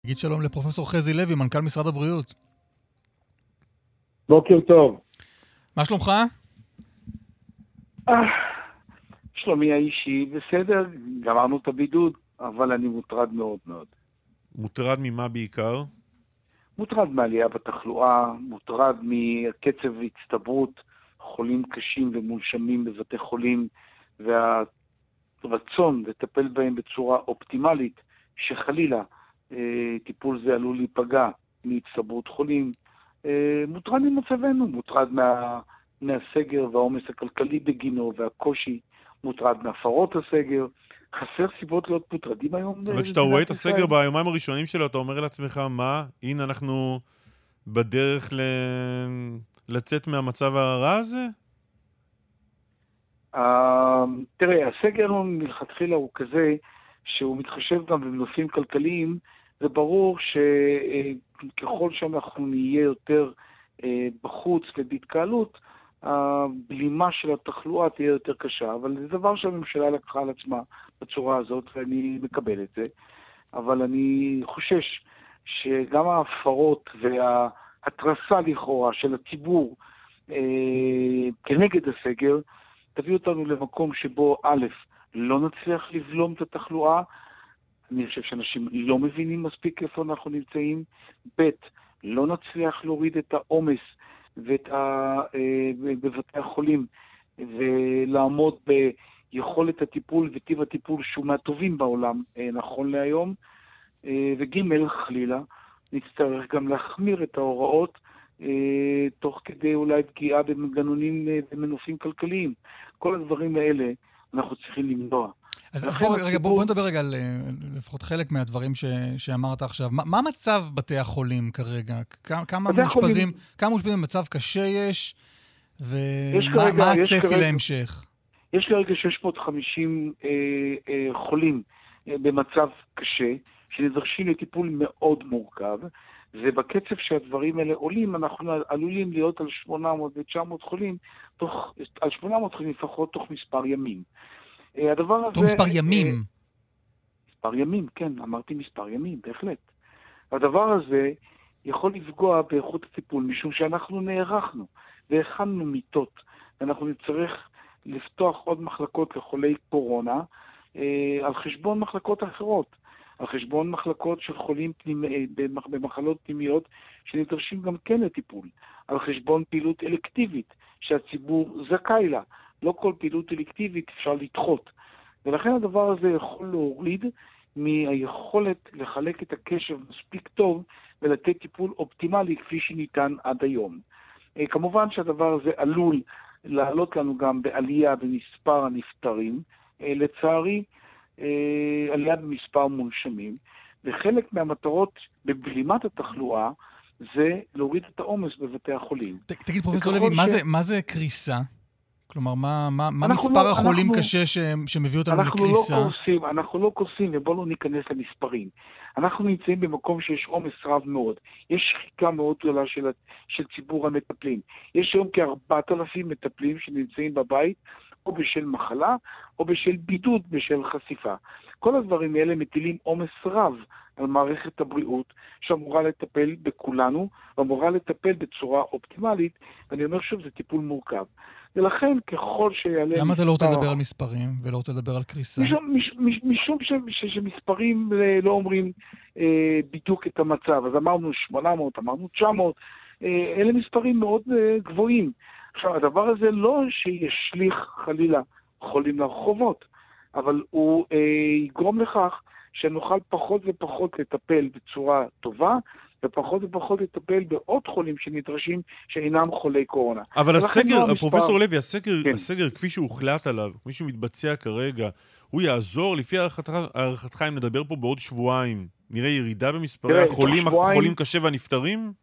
נגיד שלום לפרופסור חזי לוי, מנכ"ל משרד הבריאות. בוקר טוב. מה שלומך? שלומי האישי בסדר, גמרנו את הבידוד, אבל אני מוטרד מאוד מאוד. מוטרד ממה בעיקר? מוטרד מעלייה בתחלואה, מוטרד מקצב הצטברות חולים קשים ומונשמים בבתי חולים, והרצון לטפל בהם בצורה אופטימלית, שחלילה טיפול זה עלול להיפגע מהצטברות חולים. מוטרד ממצבנו, מוטרד מהסגר והעומס הכלכלי בגינו והקושי, מוטרד מהפרות הסגר. חסר סיבות להיות מוטרדים היום. אבל כשאתה רואה את הסגר ביומיים הראשונים שלו, אתה אומר לעצמך, מה? הנה אנחנו בדרך לצאת מהמצב הרע הזה? תראה, הסגר מלכתחילה הוא כזה שהוא מתחשב גם בנושאים כלכליים. זה ברור שככל שאנחנו נהיה יותר בחוץ ובהתקהלות, הבלימה של התחלואה תהיה יותר קשה, אבל זה דבר שהממשלה לקחה על עצמה בצורה הזאת, ואני מקבל את זה. אבל אני חושש שגם ההפרות וההתרסה לכאורה של הציבור כנגד הסגר, תביא אותנו למקום שבו א', לא נצליח לבלום את התחלואה. אני חושב שאנשים לא מבינים מספיק איפה אנחנו נמצאים. ב', לא נצליח להוריד את העומס בבתי החולים, ולעמוד ביכולת הטיפול וטיב הטיפול שהוא מהטובים בעולם נכון להיום. וג', חלילה, נצטרך גם להחמיר את ההוראות, תוך כדי אולי פגיעה במנגנונים ומנופים כלכליים. כל הדברים האלה אנחנו צריכים למנוע. אז בוא נדבר רגע על לפחות חלק מהדברים שאמרת עכשיו. מה מצב בתי החולים כרגע? כמה מאושפזים במצב קשה יש? ומה הצפי להמשך? יש כרגע 650 חולים במצב קשה, שנדרשים לטיפול מאוד מורכב, ובקצב שהדברים האלה עולים, אנחנו עלולים להיות על 800 ו-900 חולים, על 800 חולים לפחות תוך מספר ימים. הדבר הזה... תוך מספר ימים? מספר ימים, כן, אמרתי מספר ימים, בהחלט. הדבר הזה יכול לפגוע באיכות הטיפול, משום שאנחנו נערכנו והכנו מיטות, ואנחנו נצטרך לפתוח עוד מחלקות לחולי קורונה, על חשבון מחלקות אחרות, על חשבון מחלקות של חולים במחלות פנימיות שנדרשים גם כן לטיפול, על חשבון פעילות אלקטיבית שהציבור זכאי לה. לא כל פעילות אלקטיבית אפשר לדחות. ולכן הדבר הזה יכול להוריד מהיכולת לחלק את הקשב מספיק טוב ולתת טיפול אופטימלי כפי שניתן עד היום. כמובן שהדבר הזה עלול לעלות לנו גם בעלייה במספר הנפטרים, לצערי עלייה במספר מונשמים, וחלק מהמטרות בבלימת התחלואה זה להוריד את העומס בבתי החולים. תגיד פרופסור לוי, מה זה קריסה? כלומר, מה מספר החולים קשה שמביא אותנו לקריסה? אנחנו לא קורסים, ובואו לא ניכנס למספרים. אנחנו נמצאים במקום שיש עומס רב מאוד. יש שחיקה מאוד גדולה של ציבור המטפלים. יש היום כ4,000 מטפלים שנמצאים בבית, או בשל מחלה, או בשל בידוד, בשל חשיפה. כל הדברים האלה מטילים עומס רב על מערכת הבריאות, שאמורה לטפל בכולנו, ואמורה לטפל בצורה אופטימלית, ואני אומר שוב, זה טיפול מורכב. ולכן ככל שיעלה... למה אתה לא רוצה לדבר על מספרים ולא רוצה לדבר על קריסה? משום שמספרים לא אומרים בדיוק את המצב. אז אמרנו 800, אמרנו 900, אלה מספרים מאוד גבוהים. עכשיו, הדבר הזה לא שישליך חלילה חולים לרחובות, אבל הוא יגרום לכך שנוכל פחות ופחות לטפל בצורה טובה, ופחות ופחות לטפל בעוד חולים שנדרשים שאינם חולי קורונה. אבל הסגר, פרופסור לוי, הסגר כפי שהוחלט עליו, כפי שהוא מתבצע כרגע, הוא יעזור, לפי הערכתך, אם נדבר פה בעוד שבועיים, נראה ירידה במספרי החולים קשה והנפטרים?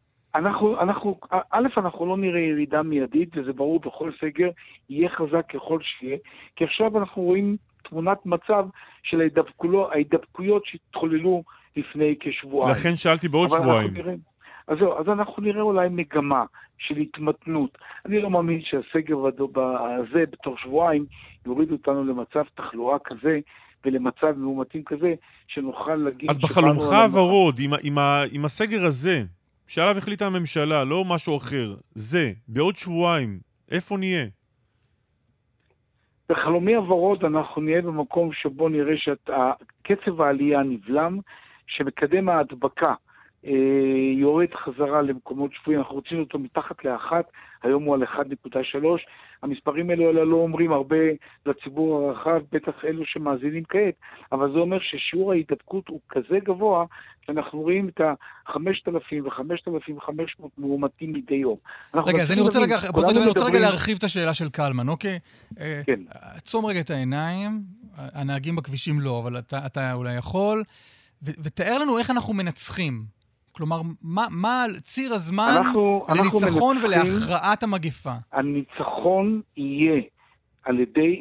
אנחנו לא נראה ירידה מיידית, וזה ברור בכל סגר, יהיה חזק ככל שיהיה, כי עכשיו אנחנו רואים תמונת מצב של ההידבקויות שהתחוללו לפני כשבועיים. לכן שאלתי בעוד שבועיים. אז אנחנו נראה אולי מגמה של התמתנות. אני לא מאמין שהסגר הזה בתוך שבועיים יוריד אותנו למצב תחלואה כזה ולמצב מאומתים כזה, שנוכל להגיד... אז בחלומך הוורוד, עם הסגר הזה, שעליו החליטה הממשלה, לא משהו אחר, זה, בעוד שבועיים, איפה נהיה? בחלומי הוורוד אנחנו נהיה במקום שבו נראה שקצב העלייה נבלם, שמקדם ההדבקה יורד חזרה למקומות שפויים, אנחנו רוצים אותו מתחת לאחת, היום הוא על 1.3, המספרים האלה לא אומרים הרבה לציבור הרחב, בטח אלו שמאזינים כעת, אבל זה אומר ששיעור ההידבקות הוא כזה גבוה, שאנחנו רואים את ה-5,000 ו-5,500 מאומתים מדי יום. רגע, אז אני רוצה רגע להרחיב את השאלה של קלמן, אוקיי? כן. עצום רגע את העיניים, הנהגים בכבישים לא, אבל אתה אולי יכול, ותאר לנו איך אנחנו מנצחים. כלומר, מה ציר הזמן לניצחון ולהכרעת המגפה? הניצחון יהיה על ידי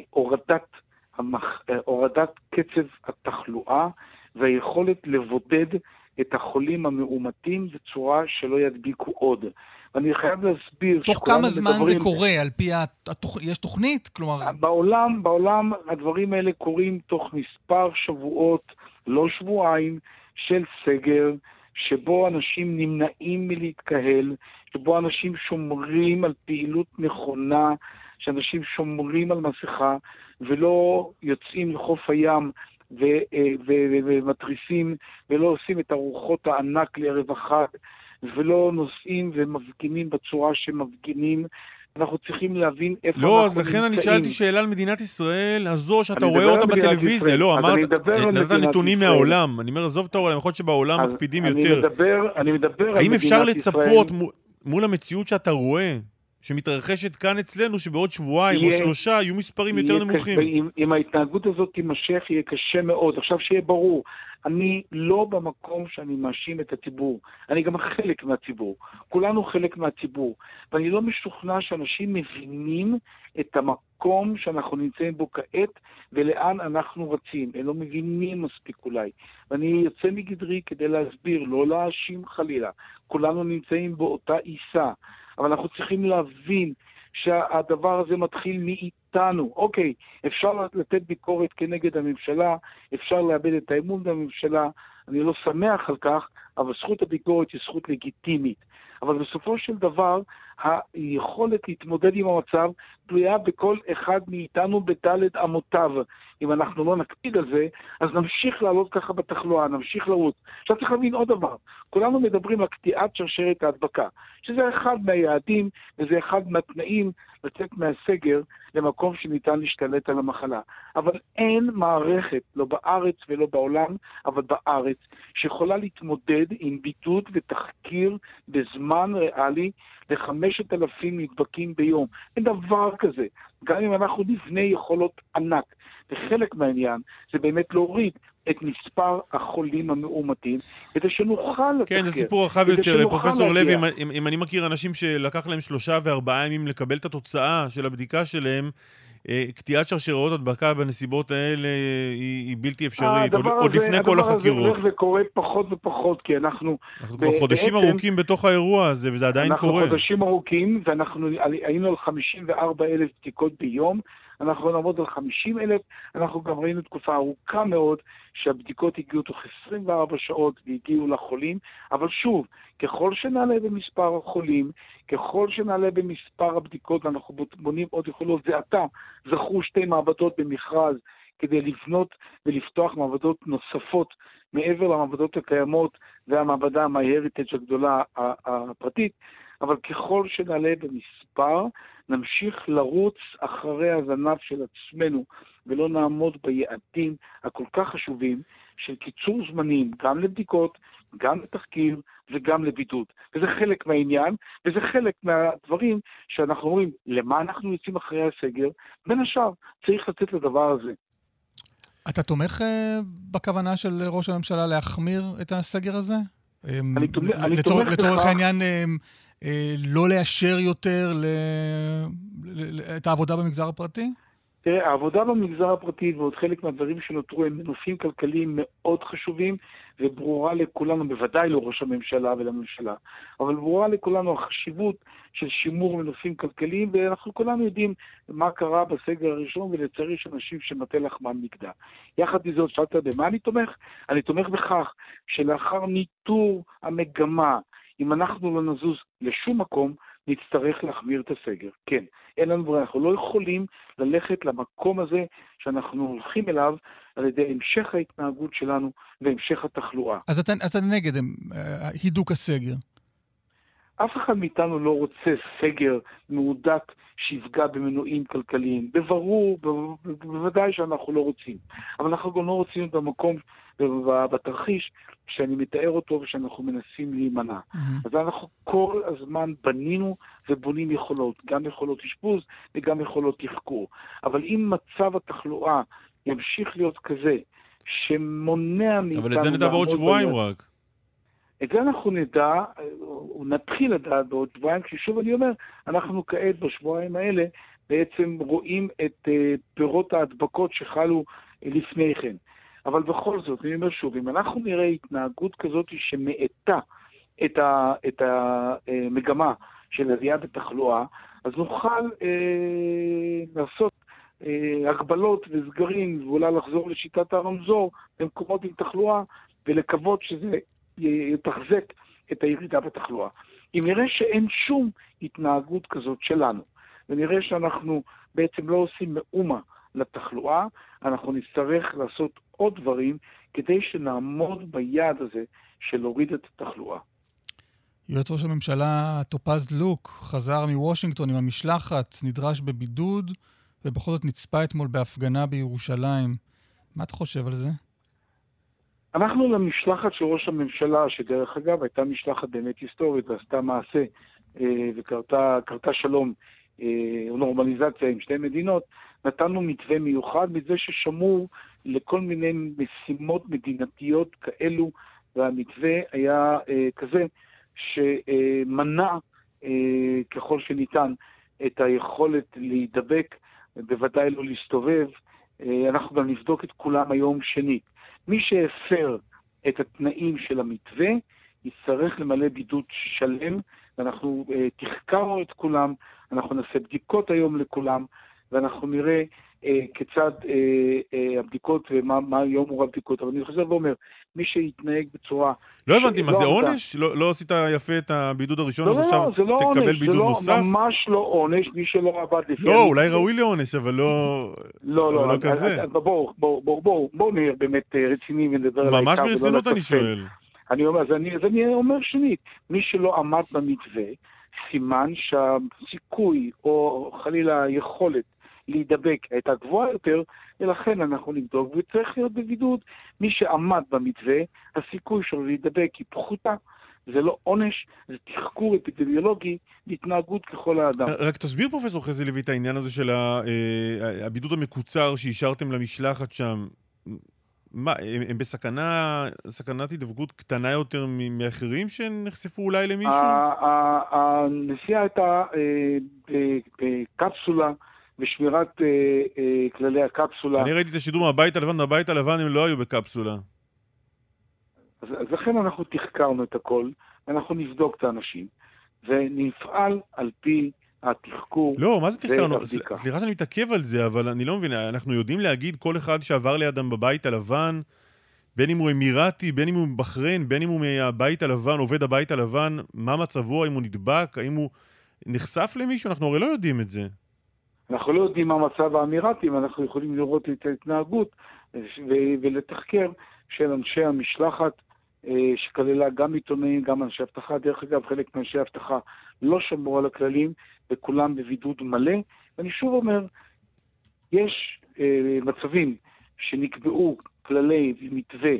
הורדת קצב התחלואה והיכולת לבודד את החולים המאומתים בצורה שלא ידביקו עוד. ואני חייב להסביר... תוך כמה זמן זה קורה? על פי יש תוכנית? כלומר... בעולם הדברים האלה קורים תוך מספר שבועות, לא שבועיים, של סגר, שבו אנשים נמנעים מלהתקהל, שבו אנשים שומרים על פעילות נכונה, שאנשים שומרים על מסכה, ולא יוצאים לחוף הים ומטריסים, ולא עושים את ארוחות הענק לערב החג, ולא נוסעים ומפגינים בצורה שמפגינים. אנחנו צריכים להבין איפה אנחנו נמצאים. לא, אז לכן אני שאלתי שאלה על מדינת ישראל, הזו שאתה רואה אותה בטלוויזיה. לא, אמרת, נתת נתונים מהעולם. אני אומר, עזוב את העולם, יכול להיות שבעולם מקפידים יותר. אני מדבר על האם אפשר לצפות מול המציאות שאתה רואה, שמתרחשת כאן אצלנו, שבעוד שבועיים או שלושה יהיו מספרים יותר נמוכים? אם ההתנהגות הזאת תימשך, יהיה קשה מאוד. עכשיו שיהיה ברור, אני לא במקום שאני מאשים את הציבור. אני גם חלק מהציבור. כולנו חלק מהציבור. ואני לא משוכנע שאנשים מבינים את המקום שאנחנו נמצאים בו כעת, ולאן אנחנו רצים. הם לא מבינים מספיק אולי. ואני יוצא מגדרי כדי להסביר, לא להאשים חלילה. כולנו נמצאים באותה עיסה. אבל אנחנו צריכים להבין שהדבר הזה מתחיל מאיתנו. אוקיי, אפשר לתת ביקורת כנגד הממשלה, אפשר לאבד את האמון בממשלה, אני לא שמח על כך, אבל זכות הביקורת היא זכות לגיטימית. אבל בסופו של דבר, היכולת להתמודד עם המצב תלויה בכל אחד מאיתנו בדלת אמותיו. אם אנחנו לא נקפיד על זה, אז נמשיך לעלות ככה בתחלואה, נמשיך לרוץ. עכשיו צריך להבין עוד דבר, כולנו מדברים על קטיעת שרשרת ההדבקה, שזה אחד מהיעדים וזה אחד מהתנאים לצאת מהסגר למקום שניתן להשתלט על המחלה. אבל אין מערכת, לא בארץ ולא בעולם, אבל בארץ, שיכולה להתמודד עם בידוד ותחקיר בזמן ריאלי ל5,000 נדבקים ביום. אין דבר כזה. גם אם אנחנו נבנה יכולות ענק. וחלק מהעניין זה באמת להוריד את מספר החולים המאומתים, כדי שנוכל לתחקר. כן, זה סיפור רחב יותר. פרופסור לוי, אם אני מכיר אנשים שלקח להם 3 ו4 ימים לקבל את התוצאה של הבדיקה שלהם, קטיעת שרשראות הדבקה בנסיבות האלה היא בלתי אפשרית, עוד לפני כל החקירות. הדבר הזה הולך וקורה פחות ופחות, כי אנחנו כבר חודשים ארוכים בתוך האירוע הזה, וזה עדיין קורה. אנחנו חודשים ארוכים, ואנחנו היינו על 54,000 בדיקות ביום, אנחנו נעמוד על 50,000, אנחנו גם ראינו תקופה ארוכה מאוד שהבדיקות הגיעו תוך 24 שעות והגיעו לחולים, אבל שוב, ככל שנעלה במספר החולים, ככל שנעלה במספר הבדיקות, אנחנו בונים עוד יכולות, זה עתה, זכו 2 מעבדות במכרז כדי לבנות ולפתוח מעבדות נוספות מעבר למעבדות הקיימות והמעבדה MyHeritage הגדולה הפרטית, אבל ככל שנעלה במספר, נמשיך לרוץ אחרי הזנב של עצמנו, ולא נעמוד ביעדים הכל כך חשובים של קיצור זמנים, גם לבדיקות, גם לתחקיר וגם לבידוד. וזה חלק מהעניין, וזה חלק מהדברים שאנחנו אומרים, למה אנחנו יוצאים אחרי הסגר? בין השאר, צריך לתת לדבר הזה. אתה תומך בכוונה של ראש הממשלה להחמיר את הסגר הזה? לצורך העניין... לא לאשר יותר את העבודה במגזר הפרטי? תראה, העבודה במגזר הפרטי ועוד חלק מהדברים שנותרו הם מנופים כלכליים מאוד חשובים, וברורה לכולנו, בוודאי לא ראש הממשלה ולממשלה, אבל ברורה לכולנו החשיבות של שימור מנופים כלכליים, ואנחנו כולנו יודעים מה קרה בסגר הראשון, ולצערי יש אנשים שמטה לחמם נגדע. יחד עם זאת, שאלת במה אני תומך? אני תומך בכך שלאחר ניטור המגמה, אם אנחנו לא נזוז לשום מקום, נצטרך להחמיר את הסגר. כן, אין לנו ברירה, אנחנו לא יכולים ללכת למקום הזה שאנחנו הולכים אליו על ידי המשך ההתנהגות שלנו והמשך התחלואה. אז אתה נגד הידוק הסגר? אף אחד מאיתנו לא רוצה סגר מהודק שיפגע במנועים כלכליים. בברור, בוודאי שאנחנו לא רוצים. אבל אנחנו גם לא רוצים במקום, בתרחיש, שאני מתאר אותו ושאנחנו מנסים להימנע. אז אנחנו כל הזמן בנינו ובונים יכולות, גם יכולות אשפוז וגם יכולות תחקור. אבל אם מצב התחלואה ימשיך להיות כזה, שמונע מאיתנו... אבל את זה נדע בעוד שבועיים רק. את זה אנחנו נדע, נתחיל לדעת בעוד שבועיים, כששוב אני אומר, אנחנו כעת בשבועיים האלה בעצם רואים את פירות ההדבקות שחלו לפני כן. אבל בכל זאת, אני אומר שוב, אם אנחנו נראה התנהגות כזאת שמאטה את המגמה של עלייה בתחלואה, אז נוכל לעשות הגבלות וסגרים, ואולי לחזור לשיטת הרמזור במקומות עם תחלואה, ולקוות שזה יתחזק את הירידה בתחלואה. אם נראה שאין שום התנהגות כזאת שלנו, ונראה שאנחנו בעצם לא עושים מאומה לתחלואה, אנחנו נצטרך לעשות עוד דברים כדי שנעמוד ביעד הזה של להוריד את התחלואה. יועץ ראש הממשלה טופז לוק חזר מוושינגטון עם המשלחת, נדרש בבידוד, ובכל זאת נצפה אתמול בהפגנה בירושלים. מה אתה חושב על זה? אנחנו למשלחת של ראש הממשלה, שדרך אגב הייתה משלחת באמת היסטורית, ועשתה מעשה וקרתה שלום או נורמליזציה עם שתי מדינות, נתנו מתווה מיוחד, מתווה ששמור לכל מיני משימות מדינתיות כאלו, והמתווה היה כזה שמנע ככל שניתן את היכולת להידבק, בוודאי לא להסתובב. אנחנו גם נבדוק את כולם היום שנית. מי שהפר את התנאים של המתווה, יצטרך למלא בידוד שלם, ואנחנו תחקרנו את כולם, אנחנו נעשה בדיקות היום לכולם, ואנחנו נראה כיצד הבדיקות ומה יום הבדיקות. אבל אני חושב ואומר, מי שיתנהג בצורה... לא הבנתי, מה זה עונש? לא עשית יפה את הבידוד הראשון, אז עכשיו תקבל בידוד נוסף? זה ממש לא עונש, מי שלא עבד לפי... לא, אולי ראוי לעונש, אבל לא כזה. בואו נהיה באמת רציני ונדבר על העיקר. ממש ברצינות אני שואל. אני אומר שנית, מי שלא עמד במתווה, סימן שהסיכוי או חלילה היכולת להידבק הייתה גבוהה יותר, ולכן אנחנו נבדוק וצריך להיות בבידוד. מי שעמד במתווה, הסיכוי שלו להידבק היא פחותה, זה לא עונש, זה תחקור אפידמיולוגי, התנהגות ככל האדם. רק תסביר פרופסור חזי לוי את העניין הזה של הבידוד המקוצר שהשארתם למשלחת שם. מה, הם בסכנת הידבקות קטנה יותר מאחרים שנחשפו אולי למישהו? הנסיעה הייתה בקפסולה, בשמירת כללי הקפסולה. אני ראיתי את השידור מהבית הלבן, מהבית הלבן הם לא היו בקפסולה. אז לכן אנחנו תחקרנו את הכל, ואנחנו נבדוק את האנשים, ונפעל על פי התחקור. לא, מה זה תחקרנו? סליחה שאני מתעכב על זה, אבל אני לא מבין, אנחנו יודעים להגיד כל אחד שעבר לידם בבית הלבן, בין אם הוא אמירתי, בין אם הוא בחריין, בין אם הוא מהבית הלבן, עובד הבית הלבן, מה מצבו, האם הוא נדבק, האם הוא נחשף למישהו? אנחנו הרי לא יודעים את זה. אנחנו לא יודעים מה מצב האמירתים, אנחנו יכולים לראות את ההתנהגות ולתחקר של אנשי המשלחת, שכללה גם עיתונאים, גם אנשי הבטחה. דרך אגב, חלק מאנשי הבטחה לא שמרו על הכללים, וכולם בבידוד מלא. ואני שוב אומר, יש מצבים שנקבעו כללי ומתווה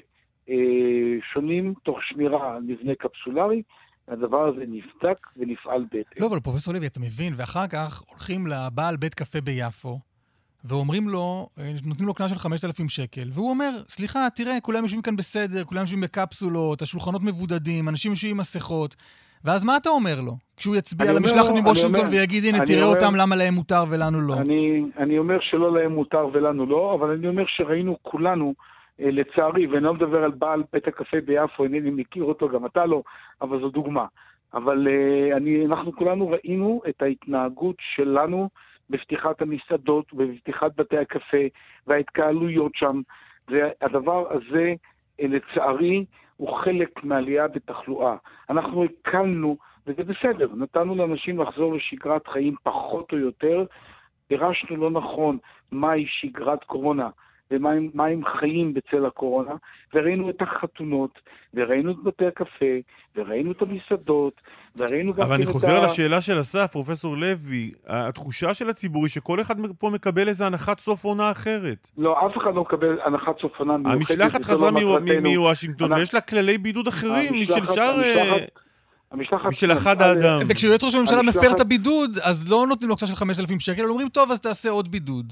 שונים תוך שמירה על מבנה קפסולרי, הדבר הזה נבדק ונפעל בהתאם. לא, אבל פרופסור לוי, אתה מבין, ואחר כך הולכים לבעל בית קפה ביפו, ואומרים לו, נותנים לו קנס של 5,000 שקל, והוא אומר, סליחה, תראה, כולם יושבים כאן בסדר, כולם יושבים בקפסולות, השולחנות מבודדים, אנשים יושבים עם מסכות, ואז מה אתה אומר לו? כשהוא יצביע למשלחת מבושינגטון ויגיד, הנה, תראה אותם, למה להם מותר ולנו לא. אני אומר שלא להם מותר ולנו לא, אבל אני אומר שראינו כולנו לצערי, ואני לא מדבר על בעל בית הקפה ביפו, אינני מכיר אותו, גם אתה לא, אבל זו דוגמה. אבל אנחנו כולנו ראינו את ההתנהגות שלנו בפתיחת המסעדות ובפתיחת בתי הקפה וההתקהלויות שם, והדבר הזה לצערי הוא חלק מעלייה בתחלואה. אנחנו הקלנו, וזה בסדר, נתנו לאנשים לחזור לשגרת חיים פחות או יותר, פירשנו לא נכון מהי שגרת קורונה ומה הם חיים בצל הקורונה, וראינו את החתונות, וראינו את בתי הקפה, וראינו את המסעדות, וראינו גם... אבל אני חוזר לשאלה של אסף, פרופסור לוי, התחושה של הציבור היא שכל אחד פה מקבל איזה הנחת סוף עונה אחרת. לא, אף אחד לא מקבל הנחת סוף עונה מיוחדת. המשלחת חזרה מוושינגטון, ויש לה כללי בידוד אחרים משל שאר... משל אחד האדם. וכשיועץ ראש הממשלה מפר את הבידוד, אז לא נותנים לו קצת של 5,000 שקל, אלא אומרים, טוב, אז תעשה עוד בידוד.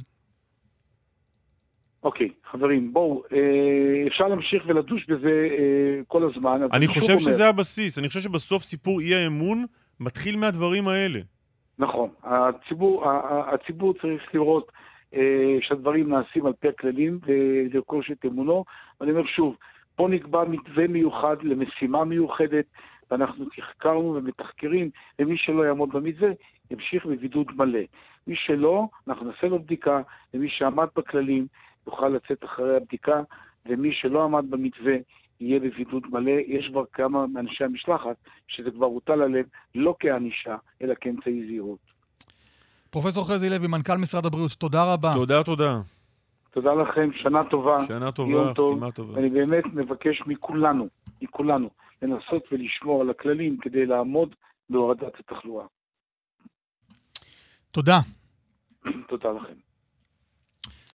אוקיי, חברים, בואו, אפשר להמשיך ולדוש בזה כל הזמן. אני חושב שזה הבסיס, אני חושב שבסוף סיפור אי האמון מתחיל מהדברים האלה. נכון, הציבור צריך לראות שהדברים נעשים על פי הכללים ולרכוש את אמונו, ואני אומר שוב, פה נקבע מתווה מיוחד למשימה מיוחדת, ואנחנו תחקרנו ומתחקרים, ומי שלא יעמוד במתווה ימשיך בבידוד מלא. מי שלא, אנחנו נעשה לו בדיקה, ומי שעמד בכללים יוכל לצאת אחרי הבדיקה, ומי שלא עמד במתווה יהיה בבידוד מלא. יש כבר כמה מאנשי המשלחת שזה כבר הוטל עליהם, לא כענישה, אלא כאמצעי זהירות. פרופסור חזי לוי, מנכ"ל משרד הבריאות, תודה רבה. תודה. תודה לכם, שנה טובה. שנה טובה, חתימה טובה. אני באמת מבקש מכולנו, לנסות ולשמור על הכללים כדי לעמוד בהורדת התחלואה. תודה. תודה לכם.